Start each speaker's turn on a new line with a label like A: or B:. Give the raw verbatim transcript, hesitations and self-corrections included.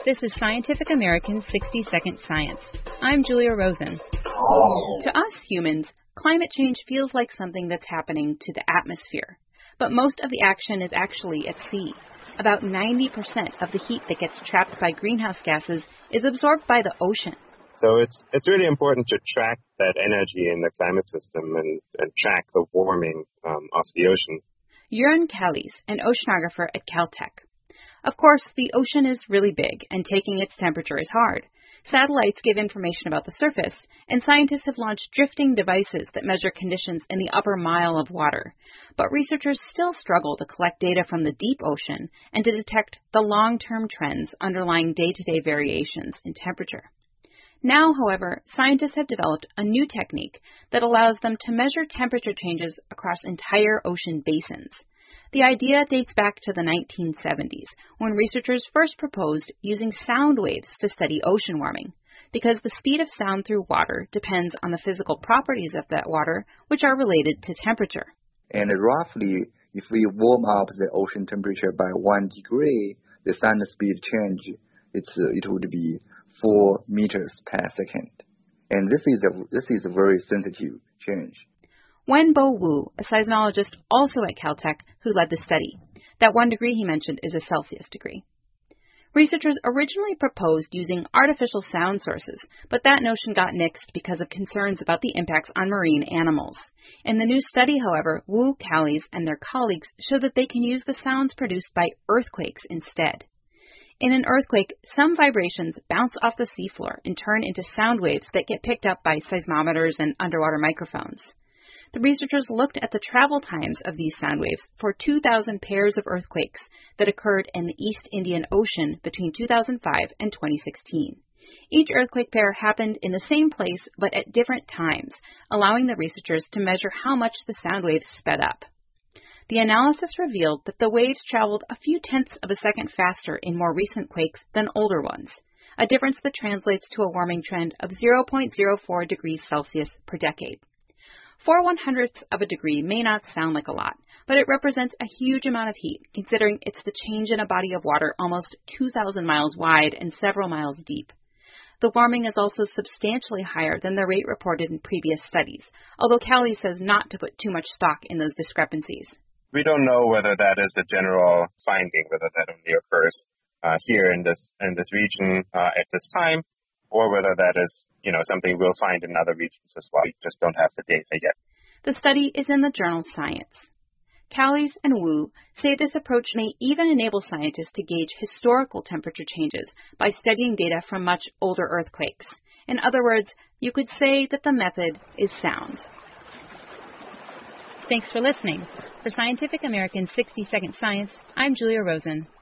A: This is Scientific American's sixty second Science. I'm Julia Rosen. To us humans, climate change feels like something that's happening to the atmosphere. But most of the action is actually at sea. About ninety percent of the heat that gets trapped by greenhouse gases is absorbed by the ocean.
B: So it's it's really important to track that energy in the climate system and, and track the warming um, of the ocean.
A: Jeroen Callys, an oceanographer at Caltech. Of course, the ocean is really big, and taking its temperature is hard. Satellites give information about the surface, and scientists have launched drifting devices that measure conditions in the upper mile of water. But researchers still struggle to collect data from the deep ocean and to detect the long-term trends underlying day-to-day variations in temperature. Now, however, scientists have developed a new technique that allows them to measure temperature changes across entire ocean basins. The idea dates back to the nineteen seventies, when researchers first proposed using sound waves to study ocean warming, because the speed of sound through water depends on the physical properties of that water, which are related to temperature.
C: And roughly, if we warm up the ocean temperature by one degree, the sound speed change, it's, uh, it would be four meters per second. And this is a, this is a very sensitive change.
A: Wenbo Wu, a seismologist also at Caltech who led the study. That one degree he mentioned is a Celsius degree. Researchers originally proposed using artificial sound sources, but that notion got nixed because of concerns about the impacts on marine animals. In the new study, however, Wu, Callys, and their colleagues show that they can use the sounds produced by earthquakes instead. In an earthquake, some vibrations bounce off the seafloor and turn into sound waves that get picked up by seismometers and underwater microphones. The researchers looked at the travel times of these sound waves for two thousand pairs of earthquakes that occurred in the East Indian Ocean between two thousand five and twenty sixteen. Each earthquake pair happened in the same place but at different times, allowing the researchers to measure how much the sound waves sped up. The analysis revealed that the waves traveled a few tenths of a second faster in more recent quakes than older ones, a difference that translates to a warming trend of zero point zero four degrees Celsius per decade. Four one-hundredths of a degree may not sound like a lot, but it represents a huge amount of heat, considering it's the change in a body of water almost two thousand miles wide and several miles deep. The warming is also substantially higher than the rate reported in previous studies, although Callys says not to put too much stock in those discrepancies.
B: We don't know whether that is the general finding, whether that only occurs uh, here in this in this region uh, at this time, or whether that is, you know, something we'll find in other regions as well. We just don't have the data yet.
A: The study is in the journal Science. Callys and Wu say this approach may even enable scientists to gauge historical temperature changes by studying data from much older earthquakes. In other words, you could say that the method is sound. Thanks for listening. For Scientific American's sixty second Science, I'm Julia Rosen.